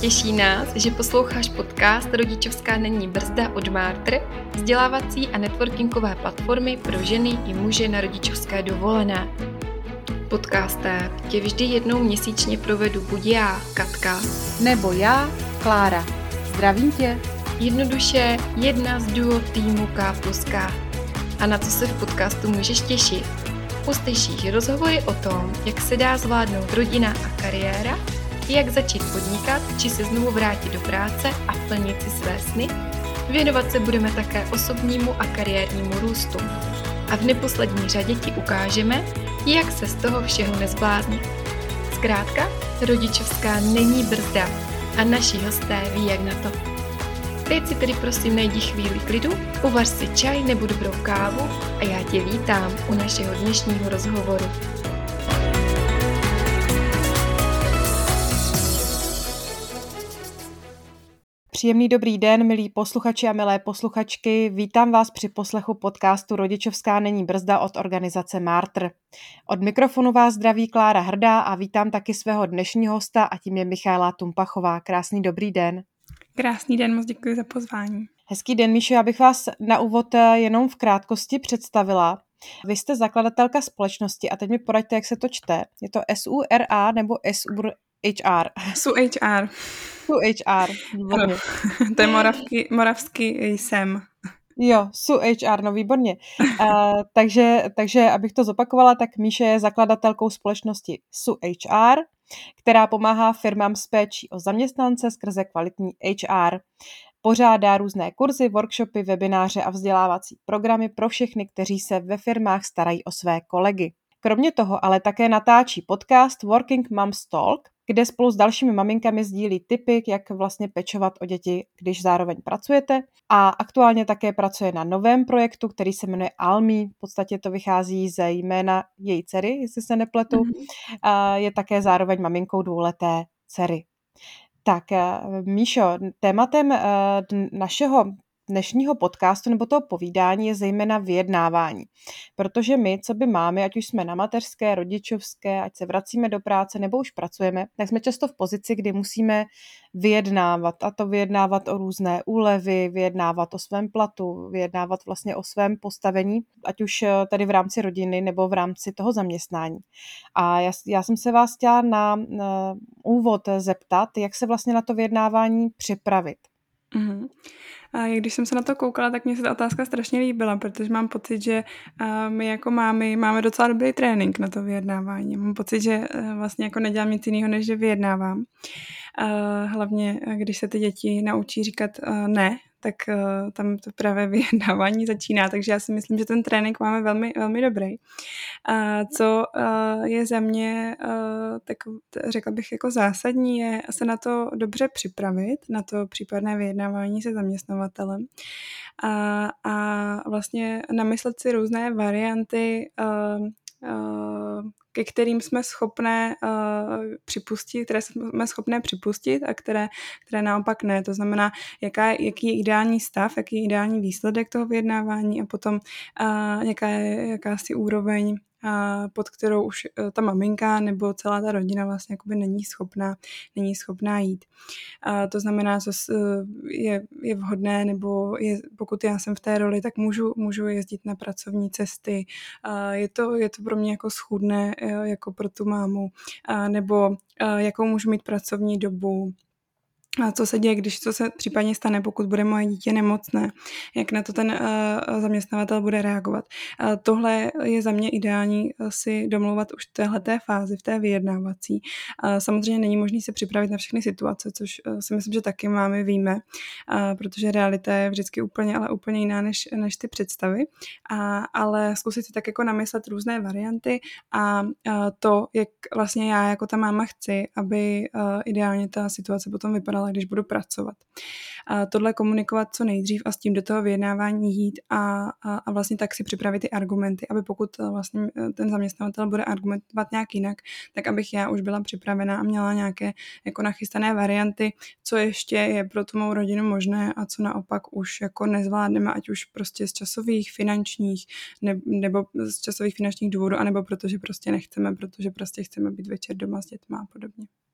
Těší nás, že posloucháš podcast Rodičovská není brzda od Martr, vzdělávací a networkingové platformy pro ženy i muže na rodičovské dovolené. Podcastem tě vždy jednou měsíčně provedu buď já, Katka, nebo já, Klára. Zdravím tě. Jednoduše jedna z duo týmu K+K. A na co se v podcastu můžeš těšit? Uslyšíš rozhovory o tom, jak se dá zvládnout rodina a kariéra, jak začít podnikat, či se znovu vrátit do práce a plnit si své sny. Věnovat se budeme také osobnímu a kariérnímu růstu. A v neposlední řadě ti ukážeme, jak se z toho všeho nezbláznit. Zkrátka, rodičovská není brzda a naši hosté ví, jak na to. Teď si tedy prosím najdi chvíli klidu, uvař si čaj nebo dobrou kávu a já tě vítám u našeho dnešního rozhovoru. Příjemný dobrý den, milí posluchači a milé posluchačky. Vítám vás při poslechu podcastu Rodičovská není brzda od organizace Martr. Od mikrofonu vás zdraví Klára Hrdá a vítám taky svého dnešního hosta a tím je Michaela Tumpachová. Krásný dobrý den. Krásný den, moc děkuji za pozvání. Hezký den, Míšo, já bych vás na úvod jenom v krátkosti představila. Vy jste zakladatelka společnosti a teď mi poraďte, jak se to čte. Je to SURA nebo SUHR? SUHR. SUHR. Ano, to je moravský jsem. Jo, SUHR, no výborně. Takže abych to zopakovala, tak Míše je zakladatelkou společnosti SUHR, která pomáhá firmám s péčí o zaměstnance skrze kvalitní HR. Pořádá různé kurzy, workshopy, webináře a vzdělávací programy pro všechny, kteří se ve firmách starají o své kolegy. Kromě toho ale také natáčí podcast Working Moms Talk, kde spolu s dalšími maminkami sdílí tipy, jak vlastně pečovat o děti, když zároveň pracujete. A aktuálně také pracuje na novém projektu, který se jmenuje Almi. V podstatě to vychází ze jména její dcery, jestli se nepletu. Je také zároveň maminkou dvouleté dcery. Tak, Míšo, tématem našeho dnešního podcastu nebo toho povídání je zejména vyjednávání. Protože my, co by máme, ať už jsme na mateřské, rodičovské, ať se vracíme do práce nebo už pracujeme, tak jsme často v pozici, kdy musíme vyjednávat. A to vyjednávat o různé úlevy, vyjednávat o svém platu, vyjednávat vlastně o svém postavení, ať už tady v rámci rodiny nebo v rámci toho zaměstnání. A já jsem se vás chtěla na úvod zeptat, jak se vlastně na to vyjednávání připravit. Mm-hmm. A když jsem se na to koukala, tak mě se ta otázka strašně líbila, protože mám pocit, že my jako mámy máme docela dobrý trénink na to vyjednávání. Mám pocit, že vlastně jako nedělám nic jiného, než že vyjednávám. Hlavně, když se ty děti naučí říkat ne, tak tam to právě vyjednávání začíná, takže já si myslím, že ten trénink máme velmi, velmi dobrý. Co je za mě, tak řekla bych jako zásadní, je se na to dobře připravit, na to případné vyjednávání se zaměstnavatelem a vlastně namyslet si různé varianty, ke kterým jsme schopné připustit, které jsme schopné připustit a které naopak ne. To znamená, jaký je ideální stav, jaký je ideální výsledek toho vyjednávání a potom jakási úroveň, pod kterou už ta maminka nebo celá ta rodina vlastně jakoby není schopná jít. To znamená, co je vhodné, nebo pokud já jsem v té roli, tak můžu jezdit na pracovní cesty. Je to pro mě jako schůdné, jako pro tu mámu, nebo jakou můžu mít pracovní dobu. A co se děje, co se případně stane, pokud bude moje dítě nemocné, jak na to ten zaměstnavatel bude reagovat. Tohle je za mě ideální si domlouvat už v téhleté fázi, v té vyjednávací. Samozřejmě není možné se připravit na všechny situace, což si myslím, že taky máme víme, protože realita je vždycky úplně jiná než ty představy. Ale zkusit si tak jako namyslet různé varianty a to, jak vlastně já jako ta máma chci, aby ideálně ta situace potom vypadala, když budu pracovat. Tohle komunikovat co nejdřív a s tím do toho vyjednávání jít a vlastně tak si připravit ty argumenty, aby pokud vlastně ten zaměstnavatel bude argumentovat nějak jinak, tak abych já už byla připravená a měla nějaké jako nachystané varianty, co ještě je pro tu mou rodinu možné a co naopak už jako nezvládneme, ať už prostě z časových, finančních nebo z časových finančních důvodů, anebo protože prostě nechceme, protože prostě chceme být večer doma s dětma a podobně.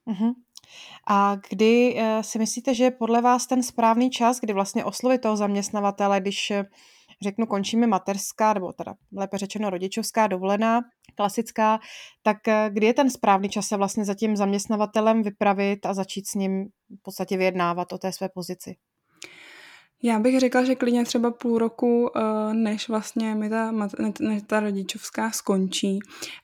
Mhm. A kdy si myslíte, že je podle vás ten správný čas, kdy vlastně oslovit toho zaměstnavatele, když řeknu, končí mi mateřská, nebo teda lépe řečeno rodičovská dovolená, klasická, tak kdy je ten správný čas se vlastně za tím zaměstnavatelem vypravit a začít s ním v podstatě vyjednávat o té své pozici? Já bych řekla, že klidně třeba půl roku, než vlastně mi než ta rodičovská skončí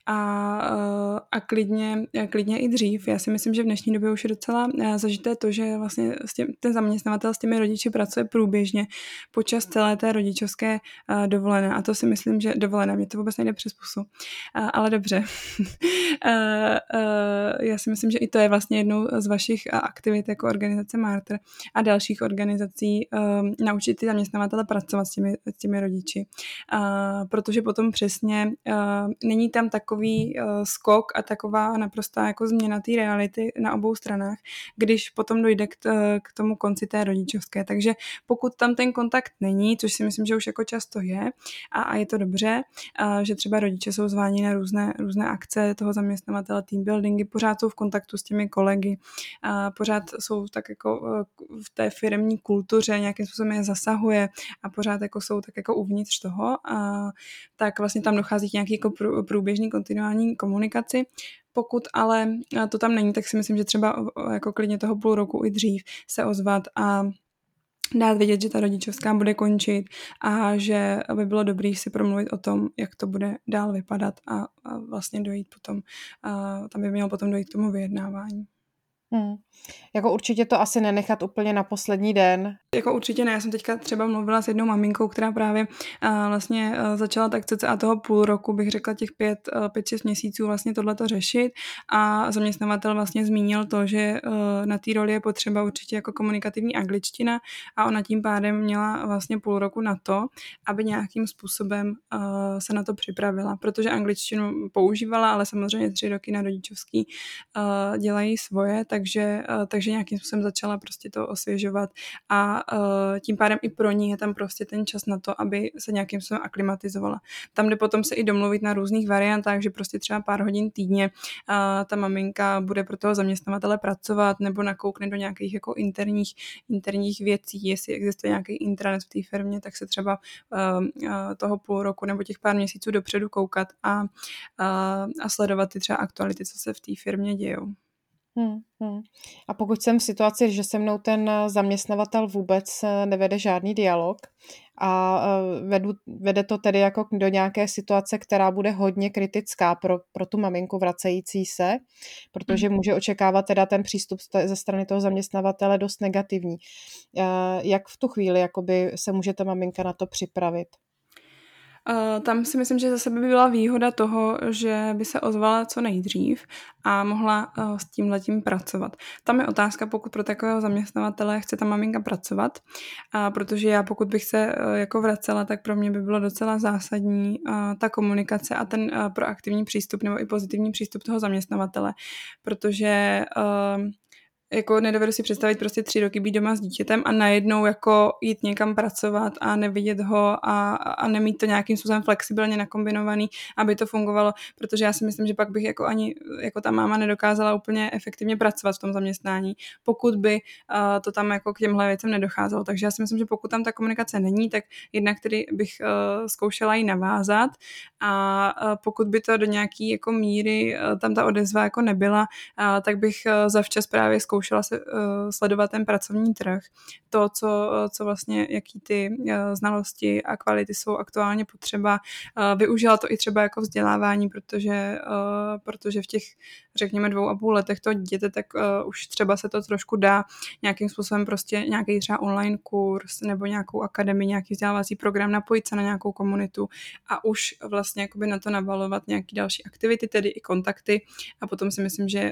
a klidně i dřív. Já si myslím, že v dnešní době už je docela zažité to, že vlastně ten zaměstnavatel s těmi rodiči pracuje průběžně počas celé té rodičovské dovolené. A to si myslím, že dovolené, mě to vůbec nejde přes pusu. Ale dobře. Já si myslím, že i to je vlastně jednou z vašich aktivit jako organizace Martyr a dalších organizací, naučit ty zaměstnavatele pracovat s těmi rodiči. Protože potom přesně není tam takový skok a taková naprostá jako změna té reality na obou stranách, když potom dojde k tomu konci té rodičovské. Takže pokud tam ten kontakt není, což si myslím, že už jako často je a je to dobře, že třeba rodiče jsou zváni na různé akce toho zaměstnavatele, team buildingy, pořád jsou v kontaktu s těmi kolegy, pořád jsou tak jako v té firemní kultuře, nějakým způsobem je zasahuje a pořád jako jsou tak jako uvnitř toho, tak vlastně tam dochází k nějaký jako průběžný kontinuální komunikaci. Pokud ale to tam není, tak si myslím, že třeba jako klidně toho půl roku i dřív se ozvat a dát vědět, že ta rodičovská bude končit a že by bylo dobré si promluvit o tom, jak to bude dál vypadat a vlastně dojít potom, tam by mělo potom dojít k tomu vyjednávání. Jako určitě to asi nenechat úplně na poslední den. Jako určitě ne, já jsem teďka třeba mluvila s jednou maminkou, která právě vlastně začala tak cca toho půl roku, bych řekla těch 5-6 měsíců vlastně tohleto řešit a zaměstnavatel vlastně zmínil to, že na té roli je potřeba určitě jako komunikativní angličtina a ona tím pádem měla vlastně půl roku na to, aby nějakým způsobem se na to připravila, protože angličtinu používala, ale samozřejmě 3 roky na rodičovský dělají svoje, takže nějakým způsobem začala prostě to osvěžovat a tím pádem i pro ní je tam prostě ten čas na to, aby se nějakým způsobem aklimatizovala. Tam jde potom se i domluvit na různých variantách, že prostě třeba pár hodin týdně ta maminka bude pro toho zaměstnavatele pracovat nebo nakoukne do nějakých jako interních věcí, jestli existuje nějaký intranet v té firmě, tak se třeba toho půl roku nebo těch pár měsíců dopředu koukat a sledovat ty třeba aktuality, co se v té firmě dějou. A pokud jsem v situaci, že se mnou ten zaměstnavatel vůbec nevede žádný dialog a vede to tedy jako do nějaké situace, která bude hodně kritická pro tu maminku vracející se, protože může očekávat teda ten přístup ze strany toho zaměstnavatele dost negativní. Jak v tu chvíli jakoby se může ta maminka na to připravit? Tam si myslím, že zase by byla výhoda toho, že by se ozvala co nejdřív a mohla s tímhletím pracovat. Tam je otázka, pokud pro takového zaměstnavatele chce ta maminka pracovat, protože já pokud bych se jako vracela, tak pro mě by bylo docela zásadní ta komunikace a ten proaktivní přístup nebo i pozitivní přístup toho zaměstnavatele, protože jako nedovedu si představit prostě 3 roky být doma s dítětem a najednou jako jít někam pracovat a nevidět ho a nemít to nějakým způsobem flexibilně nakombinovaný, aby to fungovalo, protože já si myslím, že pak bych jako ani jako ta máma nedokázala úplně efektivně pracovat v tom zaměstnání, pokud by to tam jako k těmhle věcem nedocházelo. Takže já si myslím, že pokud tam ta komunikace není, tak jednak tedy bych zkoušela ji navázat a pokud by to do nějaký jako míry tam ta odezva jako nebyla, tak bych zavčas právě zkoušela se sledovat ten pracovní trh, to, co vlastně, jaký ty znalosti a kvality jsou aktuálně potřeba. Využila to i třeba jako vzdělávání, protože v těch, řekněme, 2,5 letech toho dítěte, tak už třeba se to trošku dá nějakým způsobem prostě nějaký třeba online kurz nebo nějakou akademii, nějaký vzdělávací program, napojit se na nějakou komunitu a už vlastně jakoby na to nabalovat nějaký další aktivity, tedy i kontakty a potom si myslím, že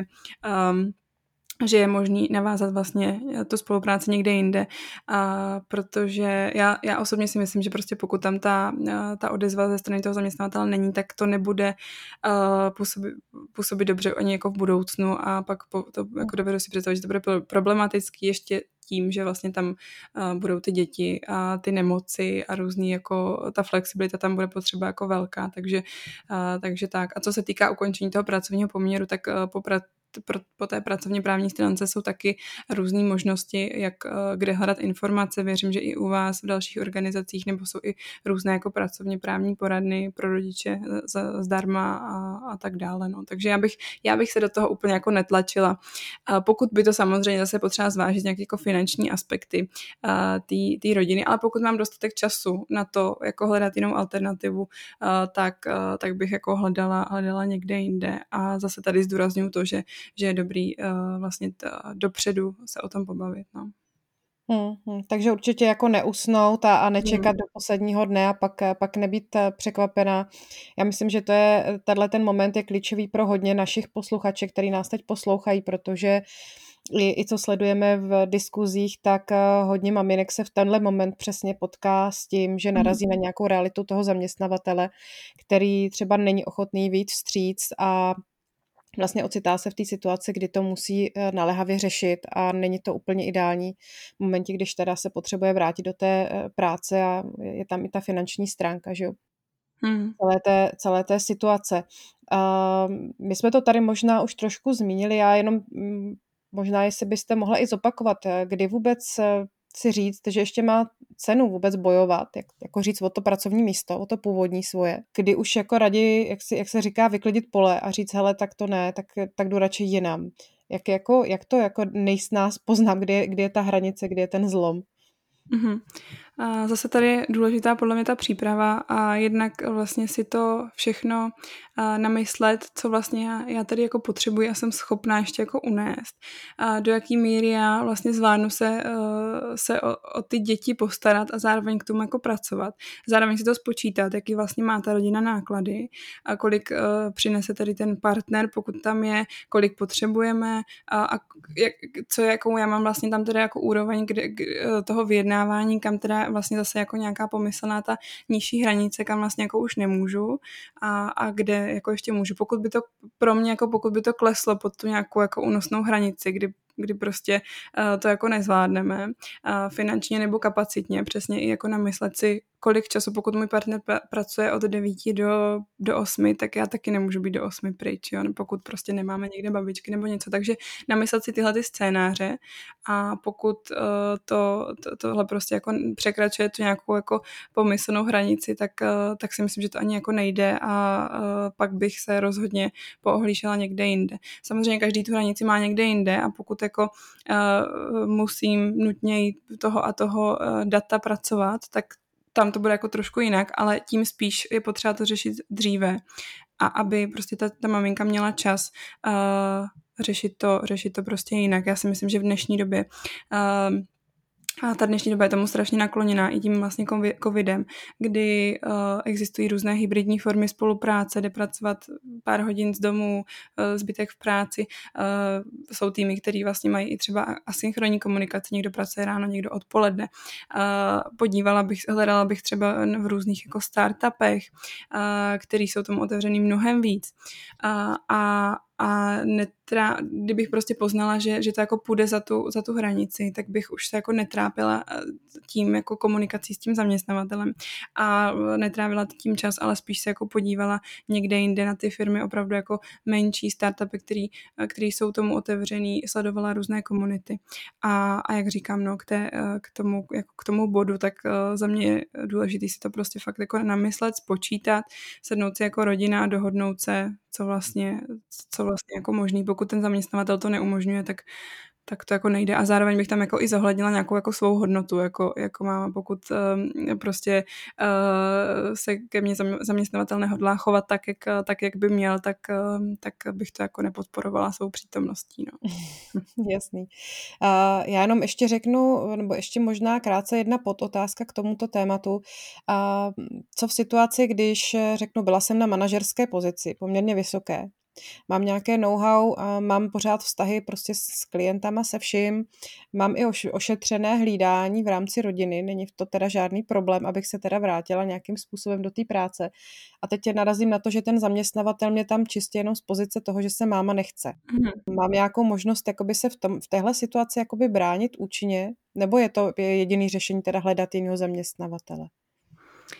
je možný navázat vlastně tu spolupráci někde jinde, protože já osobně si myslím, že prostě pokud tam ta odezva ze strany toho zaměstnavatele není, tak to nebude působit dobře ani jako v budoucnu a pak to jako dovedu si představit, že to bude problematický ještě tím, že vlastně tam budou ty děti a ty nemoci a různý jako ta flexibilita tam bude potřeba jako velká, takže tak. A co se týká ukončení toho pracovního poměru, tak po té pracovně právní stránce jsou taky různé možnosti, kde hledat informace. Věřím, že i u vás v dalších organizacích nebo jsou i různé jako pracovně právní poradny pro rodiče zdarma a tak dále. No. Takže já bych se do toho úplně jako netlačila. Pokud by to samozřejmě zase potřeba zvážit nějaké jako finanční aspekty té rodiny, ale pokud mám dostatek času na to, jako hledat jinou alternativu, tak bych jako hledala někde jinde. A zase tady zdůrazňuji to, že je dobrý vlastně dopředu se o tom pobavit. No. Takže určitě jako neusnout a nečekat do posledního dne a pak nebýt překvapená. Já myslím, že ten moment je klíčový pro hodně našich posluchaček, který nás teď poslouchají, protože i co sledujeme v diskuzích, tak hodně maminek se v tenhle moment přesně potká s tím, že narazí na nějakou realitu toho zaměstnavatele, který třeba není ochotný vyjít vstříc a vlastně ocitá se v té situaci, kdy to musí naléhavě řešit a není to úplně ideální v momentě, když teda se potřebuje vrátit do té práce a je tam i ta finanční stránka, že jo? Celé té situace. My jsme to tady možná už trošku zmínili, já jenom možná, jestli byste mohla i zopakovat, kdy vůbec si říct, že ještě má cenu vůbec bojovat, jako říct o to pracovní místo, o to původní svoje, kdy už jako raději, jak se říká, vyklidit pole a říct, hele, tak to ne, tak jdu radši jinam. Jak to jako nejsnáz poznám, kdy je ta hranice, kdy je ten zlom? A zase tady je důležitá podle mě ta příprava a jednak vlastně si to všechno namyslet, co vlastně já tady jako potřebuji a jsem schopná ještě jako unést. A do jaký míry já vlastně zvládnu se o ty děti postarat a zároveň k tomu jako pracovat. Zároveň si to spočítat, jaký vlastně má ta rodina náklady a kolik přinese tady ten partner, pokud tam je, kolik potřebujeme a jakou já mám vlastně tam teda jako úroveň toho vyjednávání, kam teda vlastně zase jako nějaká pomyslná ta nižší hranice, kam vlastně jako už nemůžu a kde jako ještě můžu. Pokud by to pro mě, jako pokud by to kleslo pod tu nějakou jako únosnou hranici, kdy prostě to jako nezvládneme finančně nebo kapacitně, přesně i jako namyslet si, kolik času, pokud můj partner pracuje od 9 do 8, tak já taky nemůžu být do 8 pryč, jo? Pokud prostě nemáme někde babičky nebo něco, takže namyslet si tyhle ty scénáře a pokud tohle prostě jako překračuje tu nějakou jako pomyslnou hranici, tak si myslím, že to ani jako nejde a pak bych se rozhodně poohlížela někde jinde. Samozřejmě každý tu hranici má někde jinde a pokud jako musím nutně jít toho a toho data pracovat, tak tam to bude jako trošku jinak, ale tím spíš je potřeba to řešit dříve a aby prostě ta maminka měla čas řešit to prostě jinak. Já si myslím, že v dnešní době a ta dnešní doba je tomu strašně nakloněná i tím vlastně covidem, kdy existují různé hybridní formy spolupráce, jde pracovat pár hodin z domu, zbytek v práci. Jsou týmy, který vlastně mají i třeba asynchronní komunikaci, někdo pracuje ráno, někdo odpoledne. Hledala bych třeba v různých jako startupech, který jsou tomu otevřený mnohem víc. Kdybych prostě poznala, že to jako půjde za tu hranici, tak bych už se jako netrápila tím jako komunikací s tím zaměstnavatelem a netrávila tím čas, ale spíš se jako podívala někde jinde na ty firmy, opravdu jako menší startupy, který jsou tomu otevřený, sledovala různé komunity. A jak říkám, no, k tomu bodu, tak za mě je důležitý si to prostě fakt jako namyslet, spočítat, sednout si jako rodina a dohodnout se, co vlastně jako možný. Pokud ten zaměstnavatel to neumožňuje, tak to jako nejde. A zároveň bych tam jako i zohlednila nějakou jako svou hodnotu, jako máma. Pokud prostě se ke mně zaměstnavatel nehodlá chovat tak, jak by měl, tak bych to jako nepodporovala svou přítomností. No. Jasný. Já jenom ještě řeknu, nebo ještě možná krátce jedna podotázka k tomuto tématu. Co v situaci, když řeknu, byla jsem na manažerské pozici, poměrně vysoké, mám nějaké know-how, mám pořád vztahy prostě s klientama, se vším, mám i ošetřené hlídání v rámci rodiny, není to teda žádný problém, abych se teda vrátila nějakým způsobem do té práce. A teď narazím na to, že ten zaměstnavatel mě tam čistě jenom z pozice toho, že se máma nechce. Mám nějakou možnost jakoby se v téhle situaci jakoby bránit účinně, nebo je to jediný řešení teda hledat jiného zaměstnavatele?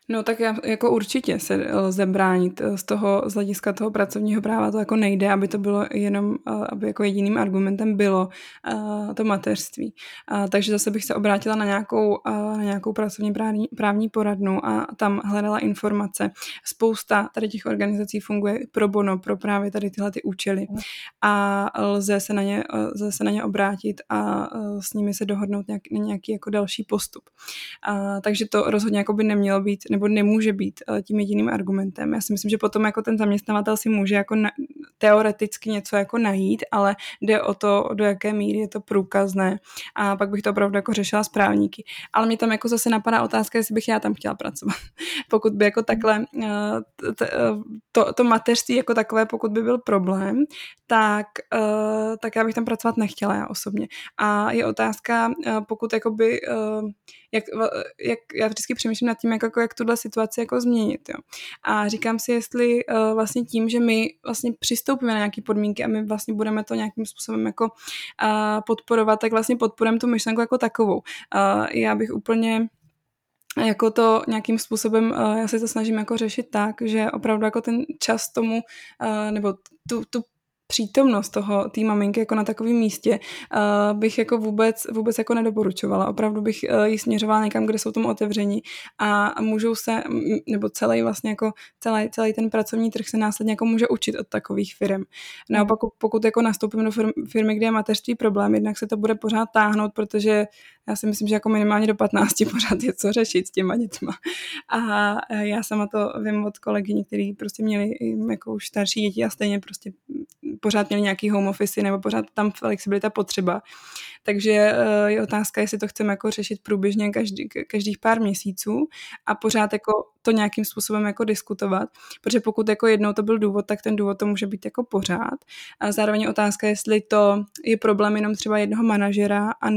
No tak jako určitě se lze bránit z hlediska toho pracovního práva, to jako nejde, aby to bylo jenom, aby jako jediným argumentem bylo to mateřství. Takže zase bych se obrátila na nějakou pracovně právní poradnu a tam hledala informace. Spousta tady těch organizací funguje pro bono, pro právě tady tyhle ty účely a lze se na ně obrátit a s nimi se dohodnout nějaký jako další postup. Takže to rozhodně jako by nemělo být, nebo nemůže být tím jediným argumentem. Já si myslím, že potom jako ten zaměstnavatel si může jako teoreticky něco jako najít, ale jde o to, do jaké míry je to průkazné a pak bych to opravdu jako řešila s právníky. Ale mě tam jako zase napadá otázka, jestli bych já tam chtěla pracovat. Pokud by jako takhle to mateřství jako takové, pokud by byl problém, tak já bych tam pracovat nechtěla já osobně. A je otázka, pokud jakoby jak já vždycky přemýšlím nad tím, jak tuhle situaci jako změnit. Jo. A říkám si, jestli vlastně tím, že my vlastně přistoupíme na nějaké podmínky a my vlastně budeme to nějakým způsobem jako podporovat, tak vlastně podporujeme tu myšlenku jako takovou. Já bych úplně jako to nějakým způsobem, já se to snažím jako řešit tak, že opravdu jako ten čas tomu, nebo tu přítomnost té maminky jako na takovém místě bych jako vůbec jako nedoporučovala. Opravdu bych ji směřovala někam, kde jsou tomu otevření a můžou se, nebo celý ten pracovní trh se následně jako může učit od takových firm. Naopak, pokud jako nastoupím do firmy, kde je mateřství problém, jednak se to bude pořád táhnout, protože já si myslím, že jako minimálně do 15 pořád je co řešit s těma dětma. A já sama to vím od kolegyní, který prostě měli jako už starší děti a stejně prostě pořád měli nějaký home office nebo pořád tam flexibilita potřeba. Takže je otázka, jestli to chceme jako řešit průběžně každých pár měsíců a pořád jako to nějakým způsobem jako diskutovat, protože pokud jako jednou to byl důvod, tak ten důvod to může být jako pořád. A zároveň je otázka, jestli to je problém jenom třeba jednoho manažera a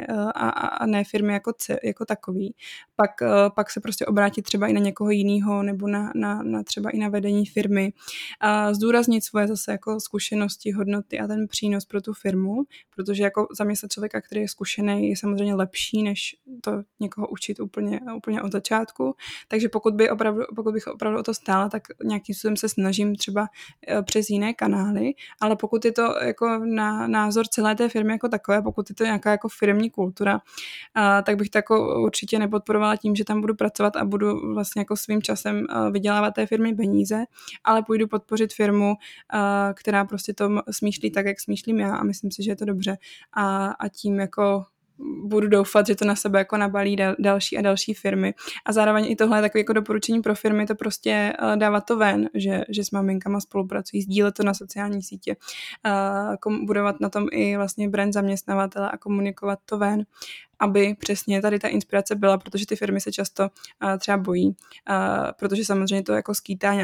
ne firmy jako takový. Pak se prostě obrátit třeba i na někoho jiného nebo na třeba i na vedení firmy. A zdůraznit svoje zase jako zkušenosti, hodnoty a ten přínos pro tu firmu, protože jako zaměstnat člověka, který je zkušený, je samozřejmě lepší, než to někoho učit úplně od začátku. Takže pokud bych opravdu o to stála, tak nějakým způsobem se snažím třeba přes jiné kanály, ale pokud je to jako na názor celé té firmy jako takové, pokud je to nějaká jako firmní kultura, tak bych to jako určitě nepodporovala tím, že tam budu pracovat a budu vlastně jako svým časem vydělávat té firmě peníze, ale půjdu podpořit firmu, která prostě to smýšlí tak, jak smýšlím já a myslím si, že je to dobře a tím jako budu doufat, že to na sebe jako nabalí další a další firmy. A zároveň i tohle je takové jako doporučení pro firmy, to prostě dávat to ven, že s maminkama spolupracují, sdílet to na sociální sítě, budovat na tom i vlastně brand zaměstnavatele a komunikovat to ven, aby přesně tady ta inspirace byla, protože ty firmy se často třeba bojí, protože samozřejmě to jako skýtá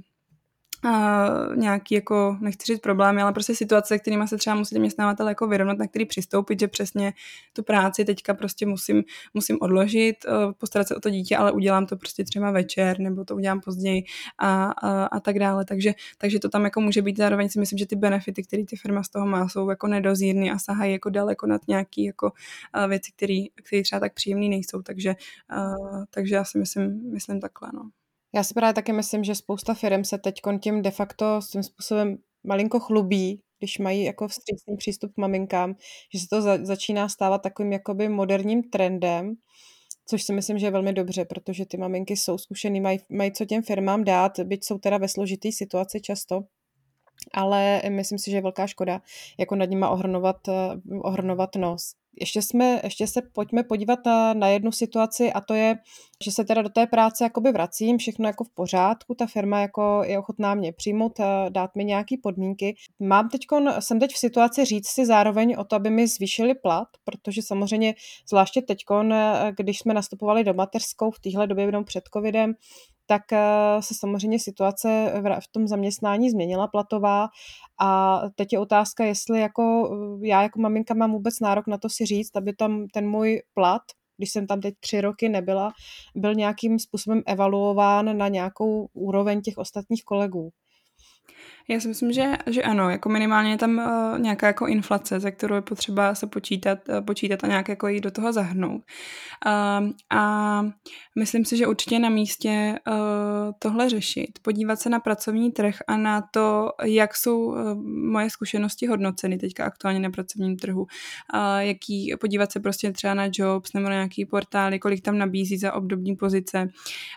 nějaký jako, nechci říct problémy, ale prostě situace, kterými se třeba musí zaměstnavatel jako vyrovnat, na který přistoupit, že přesně tu práci teďka prostě musím odložit, postarat se o to dítě, ale udělám to prostě třeba večer, nebo to udělám později a tak dále. Takže to tam jako může být, zároveň si myslím, že ty benefity, které ty firma z toho má, jsou jako nedozírný a sahají jako daleko nad nějaký jako věci, které třeba tak příjemný nejsou. Takže já si myslím takhle, no. Já si právě taky myslím, že spousta firm se teď tím de facto s tím způsobem malinko chlubí, když mají jako vstřícný přístup k maminkám, že se to začíná stávat takovým jakoby moderním trendem, což si myslím, že je velmi dobře, protože ty maminky jsou zkušený, mají co těm firmám dát, byť jsou teda ve složitý situaci často, ale myslím si, že je velká škoda jako nad nima ohrnovat nos. Ještě se pojďme podívat na jednu situaci a to je, že se teda do té práce jakoby vracím, všechno jako v pořádku, ta firma jako je ochotná mě přijmout, dát mi nějaký podmínky. Jsem teď v situaci říct si zároveň o to, aby mi zvýšili plat, protože samozřejmě zvláště teďkon, když jsme nastupovali do mateřskou v téhle době jenom před covidem, tak se samozřejmě situace v tom zaměstnání změnila platová a teď je otázka, jestli jako já jako maminka mám vůbec nárok na to si říct, aby tam ten můj plat, když jsem tam teď 3 roky nebyla, byl nějakým způsobem evaluován na nějakou úroveň těch ostatních kolegů. Já si myslím, že ano, jako minimálně je tam nějaká jako inflace, ze kterou je potřeba se počítat a nějak jako jít do toho zahrnout. A myslím si, že určitě na místě tohle řešit, podívat se na pracovní trh a na to, jak jsou moje zkušenosti hodnoceny teďka aktuálně na pracovním trhu, podívat se prostě třeba na Jobs nebo na nějaký portály, kolik tam nabízí za obdobní pozice.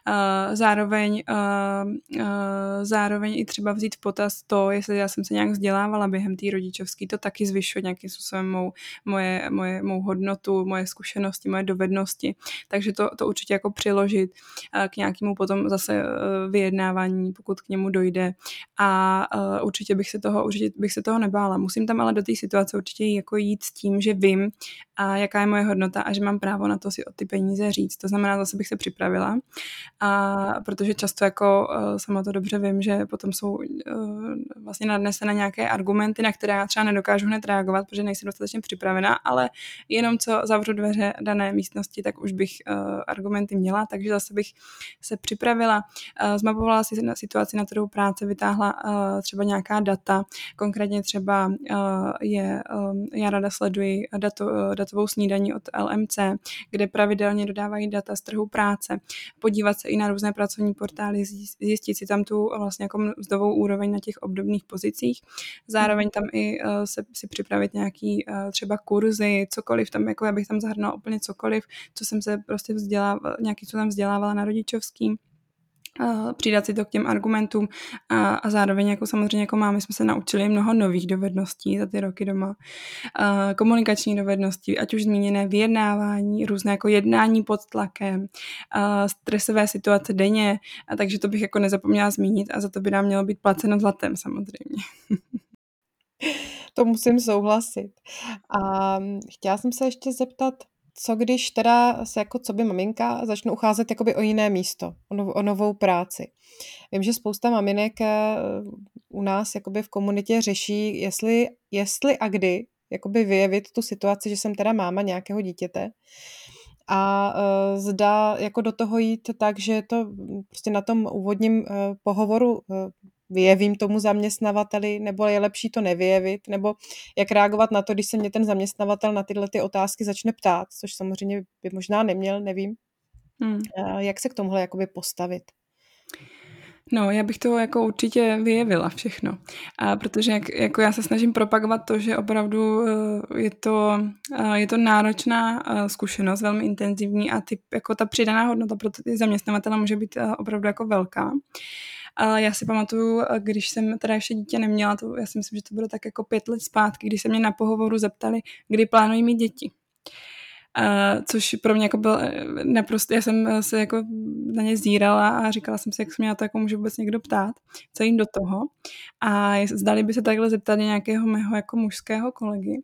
Zároveň i třeba vzít v potaz to, jestli já jsem se nějak vzdělávala během té rodičovské, to taky zvyšuje nějakým způsobem mou hodnotu, moje zkušenosti, moje dovednosti. Takže to určitě jako přiložit k nějakému potom zase vyjednávání, pokud k němu dojde. A určitě bych se toho nebála. Musím tam ale do té situace určitě jako jít s tím, že vím, jaká je moje hodnota a že mám právo na to si o ty peníze říct. To znamená, zase bych se připravila. Protože často jako sama to dobře vím, že potom jsou vlastně nadnesené nějaké argumenty, na které já třeba nedokážu hned reagovat, protože nejsem dostatečně připravená, ale jenom co zavřu dveře dané místnosti, tak už bych argumenty měla, takže zase bych se připravila, zmapovala si situaci na trhu práce, vytáhla třeba nějaká data, konkrétně třeba já ráda sleduji datovou snídaní od LMC, kde pravidelně dodávají data z trhu práce, podívat se i na různé pracovní portály, zjistit si tam tu vlastně jako mzdovou úroveň na těch obdobných pozicích. Zároveň tam i si připravit nějaký třeba kurzy, cokoliv tam, jako já bych tam zahrnula úplně cokoliv, co jsem se prostě vzdělávala na rodičovský. Přidat si to k těm argumentům a zároveň jako samozřejmě jako mámy jsme se naučili mnoho nových dovedností za ty roky doma. Komunikační dovednosti, ať už zmíněné vyjednávání, různé jako jednání pod tlakem, stresové situace denně, takže to bych jako nezapomněla zmínit a za to by nám mělo být placeno zlatem samozřejmě. To musím souhlasit. A chtěla jsem se ještě zeptat, co když teda se jako co by maminka začnu ucházet jakoby o jiné místo, o novou práci. Vím, že spousta maminek u nás jakoby v komunitě řeší, jestli a kdy jakoby vyjevit tu situaci, že jsem teda máma nějakého dítěte a zda jako do toho jít tak, že to prostě na tom úvodním pohovoru vyjevím tomu zaměstnavateli, nebo je lepší to nevyjevit, nebo jak reagovat na to, když se mě ten zaměstnavatel na tyhle ty otázky začne ptát, což samozřejmě by možná neměl, nevím. Jak se k tomuhle jakoby postavit? No, já bych to jako určitě vyjevila všechno, protože jako já se snažím propagovat to, že opravdu je to náročná zkušenost, velmi intenzivní a jako ta přidaná hodnota pro ty zaměstnavatele může být opravdu jako velká. Ale já si pamatuju, když jsem teda ještě dítě neměla, já si myslím, že to bylo tak jako 5 let zpátky, když se mě na pohovoru zeptali, kdy plánují mít děti. Což pro mě jako byl naprosto, já jsem se jako na ně zírala a říkala jsem si, jak se mě na to jako může vůbec někdo ptát, co jim do toho. A zdali by se takhle zeptali nějakého mého jako mužského kolegy.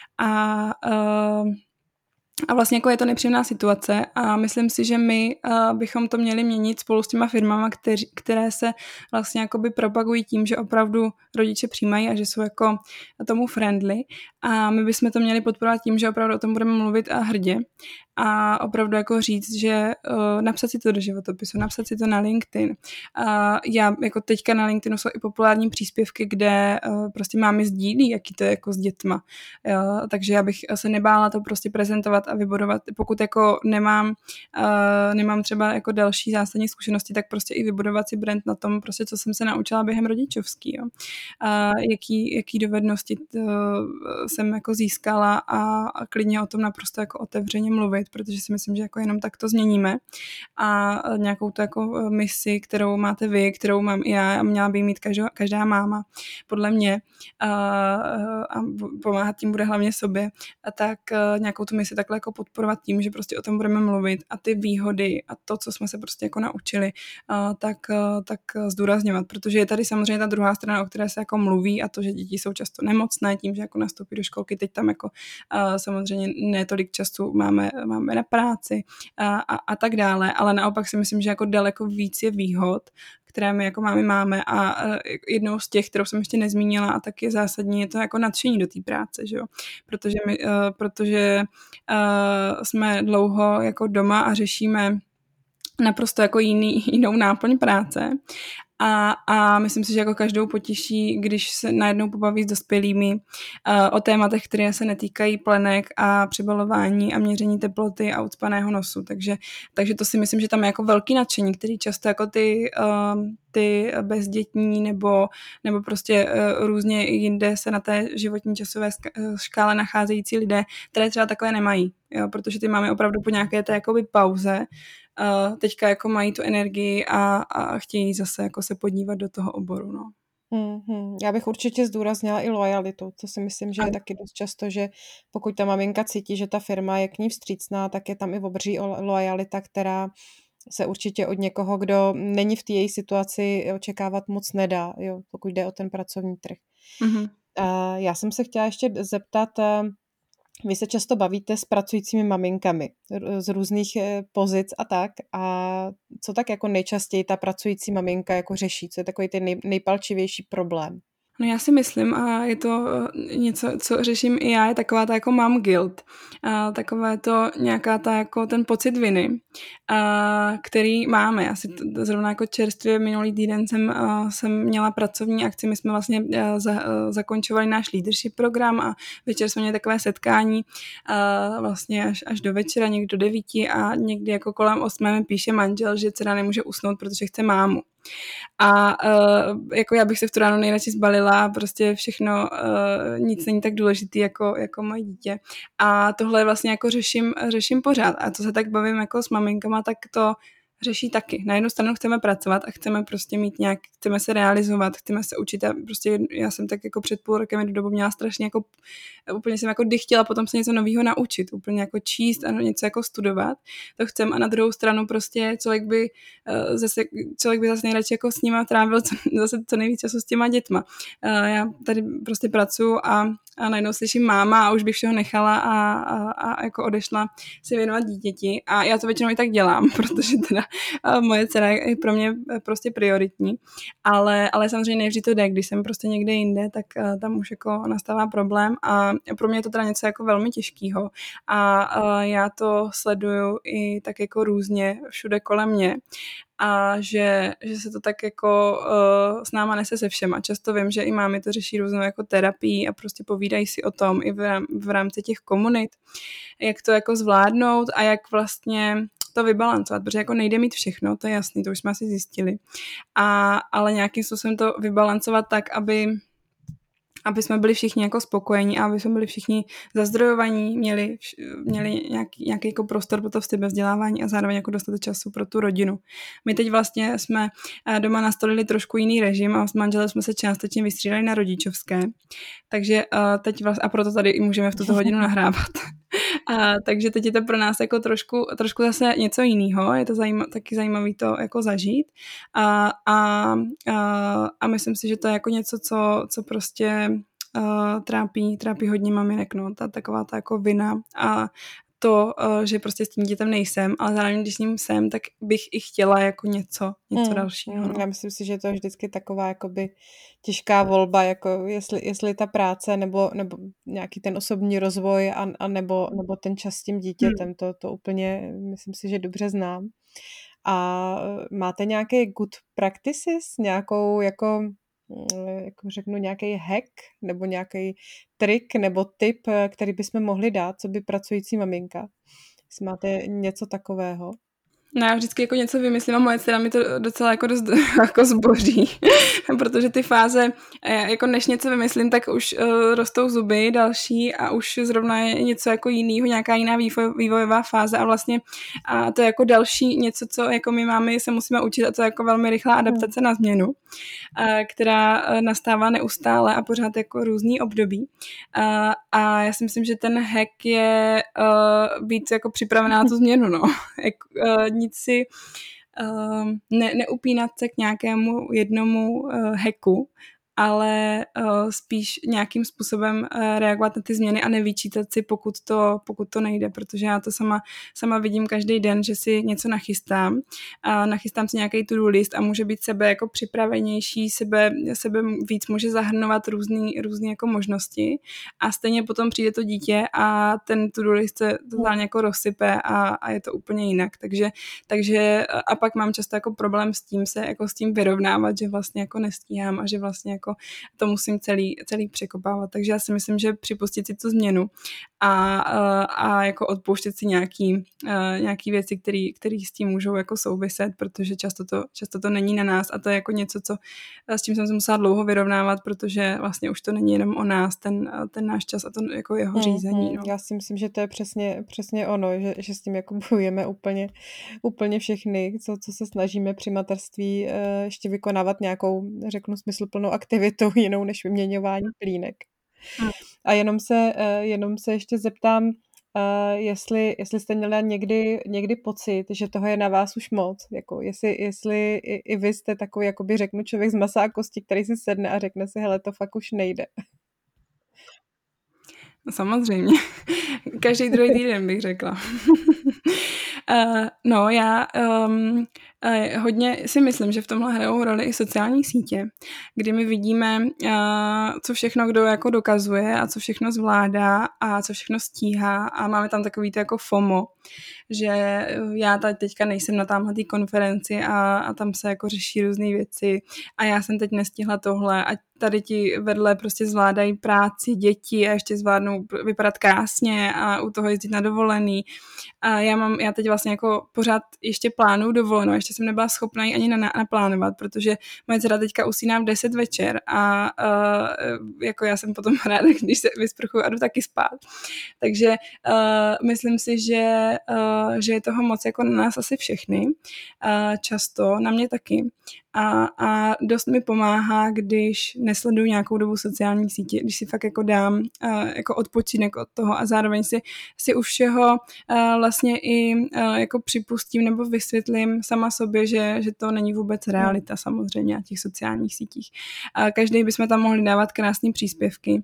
A vlastně jako je to nepříjemná situace a myslím si, že my bychom to měli měnit spolu s těma firmama, které se vlastně jakoby propagují tím, že opravdu rodiče přijímají a že jsou jako tomu friendly a my bychom to měli podporovat tím, že opravdu o tom budeme mluvit a hrdě a opravdu jako říct, že napsat si to do životopisu, napsat si to na LinkedIn. Já jako teďka na LinkedInu jsou i populární příspěvky, kde prostě mámy sdílí, jaký to je jako s dětma. Takže já bych se nebála to prostě prezentovat a vybudovat, pokud jako nemám třeba jako další zásadní zkušenosti, tak prostě i vybudovat si brand na tom, prostě co jsem se naučila během rodičovský. Jo. Jaký dovednosti jsem jako získala a klidně o tom naprosto jako otevřeně mluvit, protože si myslím, že jako jenom tak to změníme a nějakou tu jako misi, kterou máte vy, kterou mám i já a měla by mít každá máma, podle mě a pomáhat tím bude hlavně sobě, a tak nějakou tu misi takhle jako podporovat tím, že prostě o tom budeme mluvit a ty výhody a to, co jsme se prostě jako naučili, tak zdůrazňovat, protože je tady samozřejmě ta druhá strana, o které se jako mluví a to, že děti jsou často nemocné tím, že jako nastoupí do školky, teď tam jako samozřejmě ne tolik času máme na práci a tak dále, ale naopak si myslím, že jako daleko víc je výhod, které my jako máme a jednou z těch, kterou jsem ještě nezmínila a tak je zásadní, je to jako nadšení do té práce, že jo? Protože jsme dlouho jako doma a řešíme naprosto jako jinou náplň práce a myslím si, že jako každou potěší, když se najednou pobaví s dospělými o tématech, které se netýkají plenek a přebalování a měření teploty a ucpaného nosu. Takže to si myslím, že tam je jako velký nadšení, který často jako ty bezdětní nebo prostě různě jinde se na té životní časové škále nacházející lidé, které třeba takové nemají, jo, protože ty máme opravdu po nějaké té jakoby pauze teďka jako mají tu energii a chtějí zase jako se podívat do toho oboru, no. Já bych určitě zdůraznila i lojalitu, co si myslím, že je taky dost často, že pokud ta maminka cítí, že ta firma je k ní vstřícná, tak je tam i obří lojalita, která se určitě od někoho, kdo není v té její situaci, očekávat moc nedá, jo, pokud jde o ten pracovní trh. Mm-hmm. Já jsem se chtěla ještě zeptat, vy se často bavíte s pracujícími maminkami z různých pozic a tak. A co tak jako nejčastěji ta pracující maminka jako řeší? Co je takový ten nejpalčivější problém? No já si myslím, a je to něco, co řeším i já, je taková ta jako mom guilt. Takové to nějaká ta jako ten pocit viny, který máme. Asi zrovna jako čerstvě minulý týden jsem měla pracovní akci, my jsme vlastně zakončovali náš leadership program a večer jsme měli takové setkání vlastně až do večera, někdy do 9 a někdy jako kolem 8 mi píše manžel, že dcera nemůže usnout, protože chce mámu. A jako já bych se v tu ráno nejradši zbalila, prostě všechno, nic není tak důležitý jako moje dítě. A tohle vlastně jako řeším pořád. A to se tak bavím jako s maminkama, tak to řeší taky. Na jednu stranu chceme pracovat a chceme prostě mít nějak, chceme se realizovat, chceme se učit a prostě já jsem tak jako před půl rokem dobu měla strašně jako, úplně jsem jako chtěla potom se něco nového naučit, úplně jako číst a něco jako studovat, to chcem a na druhou stranu prostě člověk by zase nejradši jako s nima trávil zase co nejvíc času s těma dětma. Já tady prostě pracuji a najednou slyším máma a už bych všeho nechala a jako odešla se věnovat dítěti a já to většinou i tak dělám, protože teda moje dcera je pro mě prostě prioritní, ale samozřejmě nevždy to jde, když jsem prostě někde jinde, tak tam už jako nastává problém a pro mě je to teda něco jako velmi těžkého a já to sleduju i tak jako různě všude kolem mě a že se to tak jako s náma nese se všema. Často vím, že i mámy to řeší různou jako terapii a prostě povídají si o tom i v rámci těch komunit, jak to jako zvládnout a jak vlastně to vybalancovat, protože jako nejde mít všechno, to je jasný, to už jsme asi zjistili, ale nějakým způsobem to vybalancovat tak, aby jsme byli všichni jako spokojení a aby jsme byli všichni zazdrojovaní, měli nějaký jako prostor pro to vzdělávání a zároveň jako dostatek času pro tu rodinu. My teď vlastně jsme doma nastolili trošku jiný režim a s manželem jsme se částečně vystřídali na rodičovské, takže teď vlastně, a proto tady i můžeme v tuto hodinu nahrávat. Takže teď je to pro nás jako trošku zase něco jiného, je to taky zajímavé to jako zažít a myslím si, že to je jako něco, co prostě trápí hodně maminek, no, taková ta jako vina a to, že prostě s tím dítětem nejsem, ale zároveň, když s ním jsem, tak bych i chtěla jako něco dalšího. No. Já myslím si, že to je vždycky taková jakoby těžká volba, jako jestli ta práce nebo nějaký ten osobní rozvoj a nebo ten čas s tím dítětem, to úplně myslím si, že dobře znám. A máte nějaký good practices, nějakou jako řeknu nějaký hack nebo nějaký trik nebo tip, který bychom mohli dát, co by pracující maminka? Jestli máte něco takového? No já vždycky jako něco vymyslím a moje dcera mi to docela jako dost jako zboří, protože ty fáze, jako než něco vymyslím, tak už rostou zuby další a už zrovna je něco jako jinýho, nějaká jiná vývojová fáze a vlastně a to je jako další něco, co jako my máme, se musíme učit a to je jako velmi rychlá adaptace na změnu, která nastává neustále a pořád jako různý období. A já si myslím, že ten hack je být jako připravená na tu změnu, no. Nic si neupínat se k nějakému jednomu hacku, ale spíš nějakým způsobem reagovat na ty změny a nevyčítat si, pokud to nejde, protože já to sama vidím každý den, že si něco nachystám a nachystám si nějaký to-do list a může být sebe jako připravenější, sebe víc může zahrnovat různý jako možnosti a stejně potom přijde to dítě a ten to-do list se totálně jako rozsype a je to úplně jinak, takže a pak mám často jako problém s tím se jako s tím vyrovnávat, že vlastně jako nestíhám a že vlastně jako to musím celý překopávat, takže já si myslím, že připustit si tu změnu a jako odpouštět si nějaký věci, které s tím můžou jako souviset, protože často to není na nás a to je jako něco, s čím jsem se musela dlouho vyrovnávat, protože vlastně už to není jenom o nás, ten náš čas a to jako jeho řízení. No. Já si myslím, že to je přesně ono, že s tím jako bojujeme úplně všechny, co se snažíme při mateřství ještě vykonávat nějakou, řeknu, smysluplnou aktivitu jinou než vyměňování plínek. A jenom se ještě zeptám, jestli jste měla někdy pocit, že toho je na vás už moc, jako jestli i vy jste takový, jakoby řeknu, člověk z masa a kosti, který si sedne a řekne si, hele, to fakt už nejde. No, samozřejmě. Každý druhý týden bych řekla. No, já hodně si myslím, že v tomhle hrajou roli i sociální sítě, kdy my vidíme, co všechno kdo jako dokazuje a co všechno zvládá a co všechno stíhá a máme tam takový to jako FOMO, že já teďka nejsem na támhletý konferenci a tam se jako řeší různý věci a já jsem teď nestihla tohle a tady ti vedle prostě zvládají práci, děti a ještě zvládnou vypadat krásně a u toho jezdit na dovolený. A já teď vlastně jako pořád ještě plánuju dovolenou, ještě jsem nebyla schopna ji ani naplánovat, protože moje dcera teďka usíná v 10 večer a jako já jsem potom ráda, když se vysprchuju a jdu taky spát. Takže myslím si, že je toho moc jako na nás asi všechny, často, na mě taky. A dost mi pomáhá, když nesleduju nějakou dobu sociální sítě, když si fakt jako dám jako odpočinek od toho a zároveň si u všeho vlastně i jako připustím nebo vysvětlím sama sobě, že to není vůbec realita samozřejmě na těch sociálních sítích. Každý bychom tam mohli dávat krásné příspěvky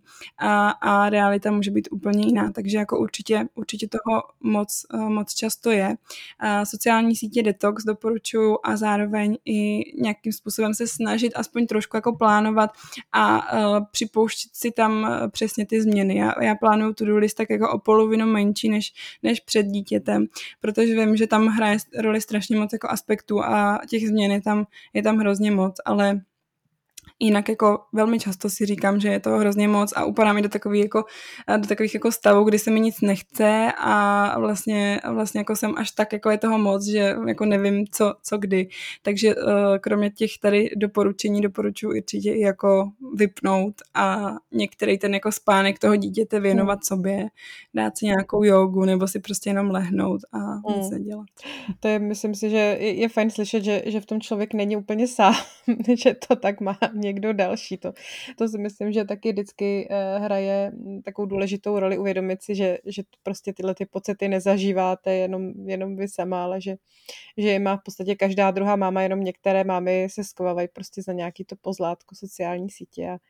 a realita může být úplně jiná, takže jako určitě toho moc často je. Sociální sítě detox doporučuji a zároveň i nějakým způsobem se snažit aspoň trošku jako plánovat a připouštět si tam přesně ty změny. Já plánuju to-do list tak jako o polovinu menší než před dítětem, protože vím, že tam hraje roli strašně moc jako aspektů a těch změn je tam hrozně moc, ale jinak jako velmi často si říkám, že je to hrozně moc a upadám i do takových jako stavů, kdy se mi nic nechce a vlastně jako jsem až tak jako je toho moc, že jako nevím co kdy. Takže kromě těch tady doporučení doporučuji určitě i jako vypnout a některý ten jako spánek toho dítěte věnovat sobě, dát si nějakou jogu nebo si prostě jenom lehnout a nic nedělat. To je, myslím si, že je fajn slyšet, že v tom člověk není úplně sám, že to tak má někdo další. To si myslím, že taky vždycky hraje takovou důležitou roli uvědomit si, že prostě tyhle ty pocity nezažíváte jenom vy sama, ale že je má v podstatě každá druhá máma, jenom některé mámy se schovávají prostě za nějaký to pozlátko sociální sítě a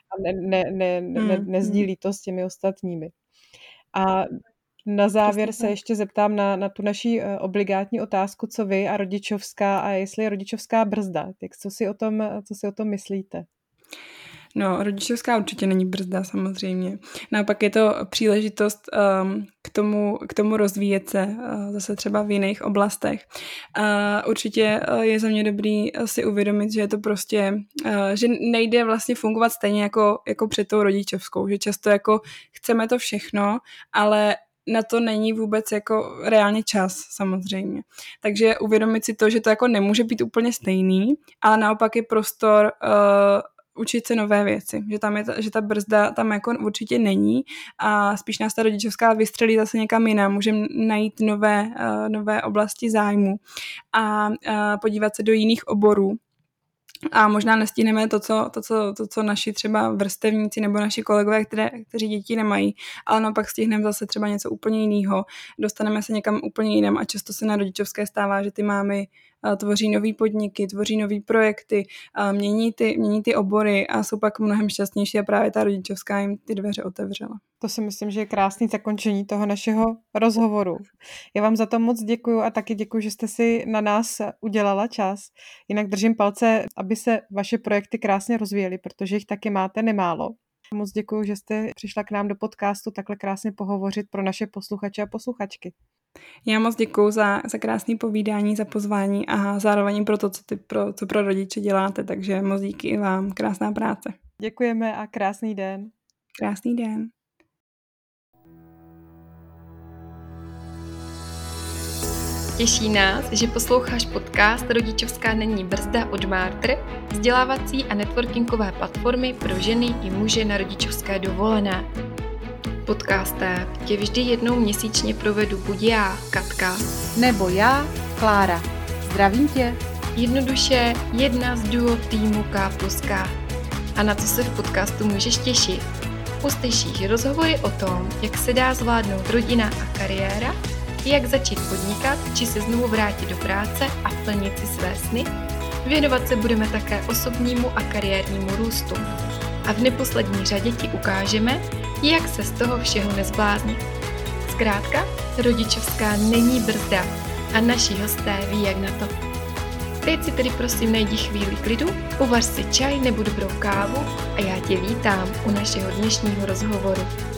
nezdílí to s těmi ostatními. A na závěr se ještě zeptám na tu naši obligátní otázku, co vy a rodičovská a jestli je rodičovská brzda. Tak co si o tom myslíte? No, rodičovská určitě není brzda samozřejmě. Naopak je to příležitost k tomu rozvíjet se zase třeba v jiných oblastech. Určitě je za mě dobrý si uvědomit, že je to prostě, že nejde vlastně fungovat stejně jako před tou rodičovskou, že často jako chceme to všechno, ale na to není vůbec jako reálně čas samozřejmě. Takže uvědomit si to, že to jako nemůže být úplně stejný, ale naopak je prostor učit se nové věci, že ta brzda tam jako určitě není a spíš nás ta rodičovská vystřelí zase někam jinam, můžeme najít nové oblasti zájmu a podívat se do jiných oborů. A možná nestihneme to, co naši třeba vrstevníci nebo naši kolegové, kteří děti nemají, ale naopak stihneme zase třeba něco úplně jiného, dostaneme se někam úplně jinam a často se na rodičovské stává, že ty mámy tvoří nový podniky, tvoří nový projekty, mění ty obory a jsou pak mnohem šťastnější a právě ta rodičovská jim ty dveře otevřela. To si myslím, že je krásný zakončení toho našeho rozhovoru. Já vám za to moc děkuju a taky děkuju, že jste si na nás udělala čas. Jinak držím palce, aby se vaše projekty krásně rozvíjely, protože jich taky máte nemálo. Moc děkuju, že jste přišla k nám do podcastu takhle krásně pohovořit pro naše posluchače a posluchačky. Já moc děkuju za krásné povídání, za pozvání a zároveň pro to, co pro rodiče děláte, takže moc díky i vám. Krásná práce. Děkujeme a krásný den. Krásný den. Těší nás, že posloucháš podcast Rodičovská není brzda od Martr, vzdělávací a networkingové platformy pro ženy i muže na rodičovské dovolené. Podcastem tě vždy jednou měsíčně provedu buď já, Katka, nebo já, Klára. Zdravím tě. Jednoduše jedna z duo týmu K+K. A na co se v podcastu můžeš těšit? Uslyšíš rozhovory o tom, jak se dá zvládnout rodina a kariéra, jak začít podnikat, či se znovu vrátit do práce a plnit si své sny. Věnovat se budeme také osobnímu a kariérnímu růstu. A v neposlední řadě ti ukážeme, jak se z toho všeho nezbláznit. Zkrátka, rodičovská není brzda a naši hosté ví, jak na to. Teď si tedy prosím najdi chvíli klidu, uvař si čaj nebo dobrou kávu a já tě vítám u našeho dnešního rozhovoru.